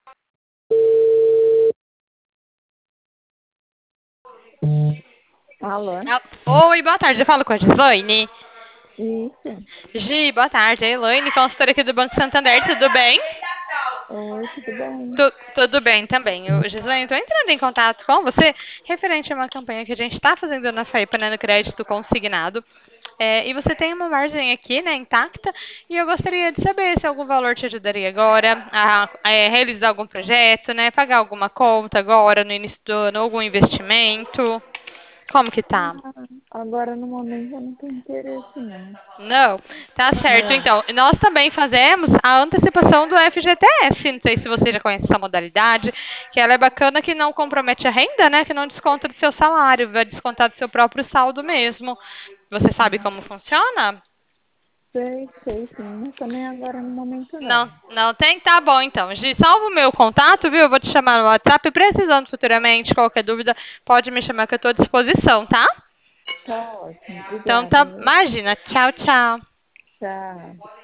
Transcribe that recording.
Alô? Oi, boa tarde. Eu falo com a Gislaine. Isso. Gi, boa tarde. É a Elaine, consultora aqui do Banco Santander. Tudo bem? Oi, tudo bem? Tudo bem também. Gislaine, estou entrando em contato com você referente a uma campanha que a gente está fazendo na FAIPA, né, no crédito consignado. E você tem uma margem aqui, né, intacta, e eu gostaria de saber se algum valor te ajudaria agora a realizar algum projeto, né, pagar alguma conta agora, no início do ano, algum investimento. Como que tá? Ah, agora no momento eu não tenho interesse, não. Não, tá certo. Não. Então, nós também fazemos a antecipação do FGTS. Não sei se você já conhece essa modalidade, que ela é bacana, que não compromete a renda, né? Que não desconta do seu salário, vai descontar do seu próprio saldo mesmo. Você sabe Ah, como funciona? sei sim, mas também agora no momento Não, não. não tem? Tá bom, então. Gi, salva o meu contato, viu? Eu vou te chamar no WhatsApp. Precisando futuramente, qualquer dúvida, pode me chamar que eu estou à disposição, tá? Tá ótimo, Então, obrigada, tá. viu? Imagina. Tchau, tchau. Tchau.